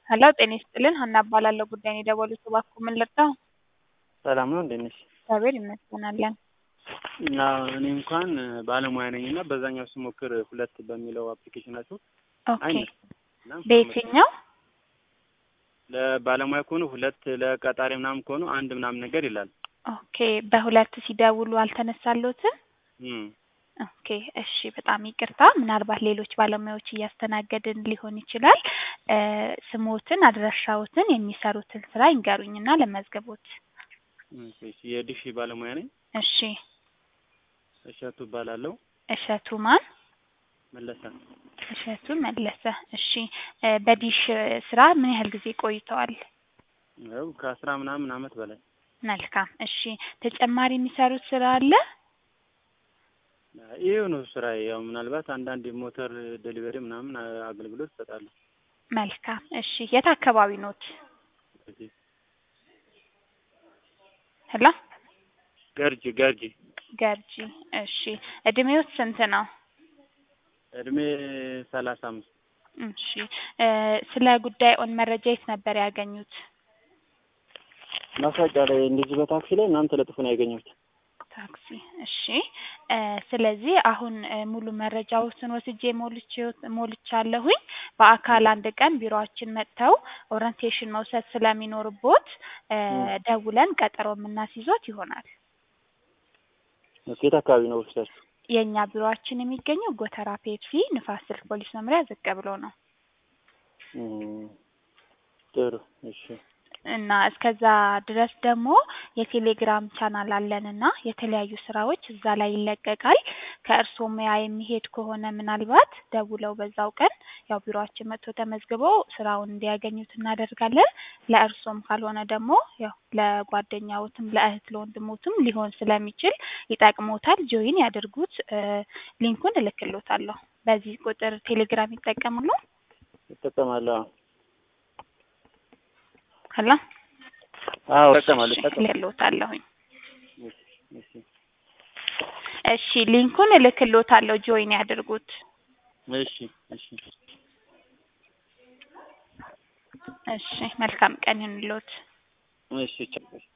ሄሎ ጤና ይስጥልን ሀና እባላለሁ። ጉዳይን የደወሉት እባክዎ ምን ልርዳው? ሰላም ነው እንዴት ነሽ? እግዚአብሔር ይመስገን አለን። እና እኔ እንኳን ባለሙያ ነኝ እና በዛኛው ስሞክር ሁለት በሚለው አፕሊኬሽናችሁ ኦኬ በየትኛው? ለባለሙያ ከሆኑ ሁለት ለቀጣሪ ምናምን ከሆኑ አንድ ምናምን ነገር ይላል። ኦኬ በሁለት ሲደውሉ አልተነሳሎትም? ኦኬ እሺ በጣም ይቅርታ። ምናልባት ሌሎች ባለሙያዎች እያስተናገድን ሊሆን ይችላል። ስሞትን፣ አድራሻዎትን፣ የሚሰሩትን ስራ ይንገሩኝና ለመዝገቦት። እሺ የዲሽ ባለሙያ ነኝ። እሺ እሸቱ እባላለሁ። እሸቱ ማን? መለሰ። እሸቱ መለሰ። እሺ በዲሽ ስራ ምን ያህል ጊዜ ቆይተዋል? ያው ከ10 ምናምን አመት በላይ። መልካም እሺ ተጨማሪ የሚሰሩት ስራ አለ? ይሄው ነው ስራ። ያው ምናልባት አንዳንድ ሞተር ዴሊቨሪ ምናምን አገልግሎት እሰጣለሁ። መልካም እሺ የት አካባቢ ኖት? ሄሎ ገርጂ ገርጂ። እሺ እድሜዎት ስንት ነው? እድሜ 35። እሺ ስለ ጉዳዩን መረጃ የት ነበር ያገኙት? ማስታወቂያ ላይ እንደዚህ በታክሲ ላይ እናንተ ለጥፎ ነው ያገኘሁት። ታክሲ እሺ ስለዚህ አሁን ሙሉ መረጃዎችን ወስጄ ሞልቻለሁኝ። በአካል አንድ ቀን ቢሮአችን መጥተው ኦሪንቴሽን መውሰድ ስለሚኖርቦት ደውለን ቀጠሮ የምናስይዞት ይሆናል። የት አካባቢ ነው ኦፊሳችሁ? የኛ ቢሮአችን የሚገኘው ጎተራ ፔፕሲ ንፋስ ስልክ ፖሊስ መምሪያ ዝቅ ብሎ ነው። ጥሩ እሺ። እና እስከዛ ድረስ ደግሞ የቴሌግራም ቻናል አለንና የተለያዩ ስራዎች እዛ ላይ ይለቀቃል። ከእርሶ ሙያ የሚሄድ ከሆነ ምናልባት ደውለው በዛው ቀን ያው ቢሮአችን መጥቶ ተመዝግበው ስራውን እንዲያገኙት እናደርጋለን። ለእርሶም ካልሆነ ደግሞ ያው ለጓደኛዎትም ለእህት ለወንድሞትም ሊሆን ስለሚችል ይጠቅሞታል። ጆይን ያድርጉት። ሊንኩን እልክልዎታለሁ። በዚህ ቁጥር ቴሌግራም ይጠቀማሉ? እጠቀማለሁ። ሄሎ አዎ እጠቀማለሁ። እሺ ሊንኩን እልክልዎታለሁ። ጆይን ያድርጉት። እሺ መልካም ቀን ይሁንልዎት። እሺ